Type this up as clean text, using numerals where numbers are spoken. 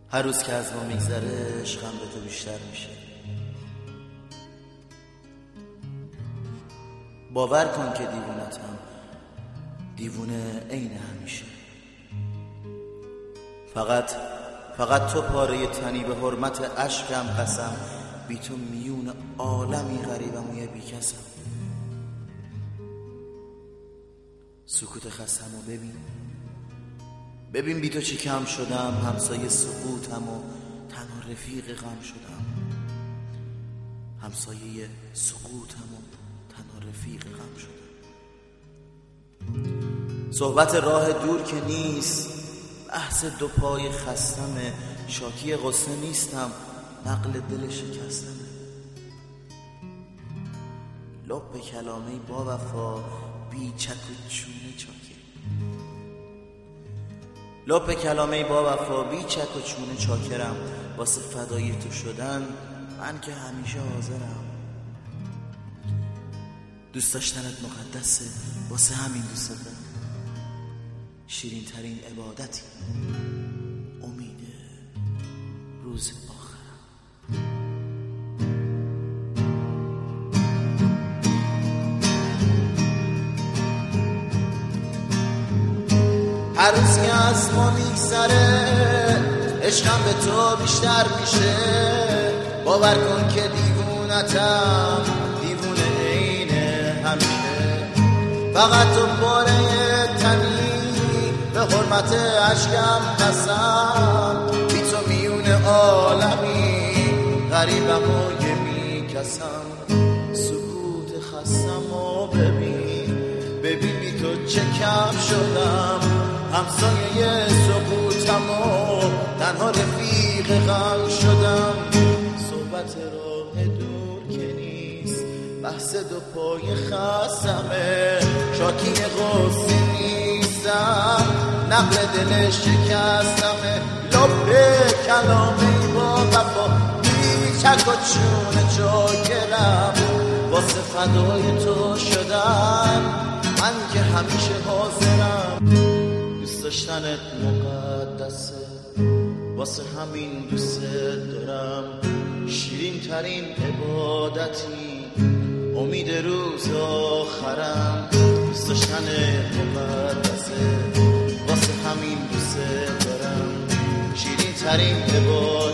هر روز که از ما میگذره عشقم به تو بیشتر میشه. باور کن که دیوونتم، دیوونه عین همیشه. فقط تو پاره تنی، به حرمت عشقم قسم، بی تو میون عالمی غریبم و یه بی کسم. سکوت خستم و ببین بی تو چی کم شدم، همسایه سکوتم و تنها رفیق غم شدم. همسایه سکوتم و تنها رفیق غم شدم. صحبت راه دور که نیست، بحث دو پای خستمه. شاکی غصه نیستم، نقل دل شکستمه. لب کلامه با وفا، بی چک و چونه چاکر. لب کلامه با وفا، بی چک و چونه چاکرم. واسه فدای تو شدن من که همیشه حاضرم. دوست داشتنت مقدسه، واسه همین دوست دارم. شیرین ترین عبادتی امید روز آخرم. هر روز که از ما میگذره عشقم به تو بیشتر میشه. باور کن که دیوونتم، دیوونه عین همیشه. فقط تو باره تنی، به حرمت عشقم قسم، بی تو میون عالمی غریبم و یه بی کسم. سکوت خستم و ببین بی تو چه کم شدم. همسایه سکوتم و تنها رفیق غم شدم. صحبت راه دور که نیست، بحث دو پای خستمه. شاکی غصه نیستم، نقل دل شکستمه. لب کلامه با وفا، بی چک و چونه چاکرم. واسه فدای تو شدن من که همیشه حاضرم. دوست داشتنت مقدسه، واسه همین دوست دارم. شیرین ترین عبادتی امید روز آخرم. دوست داشتنت مقدسه، واسه همین دوست دارم. شیرین ترین عبادتی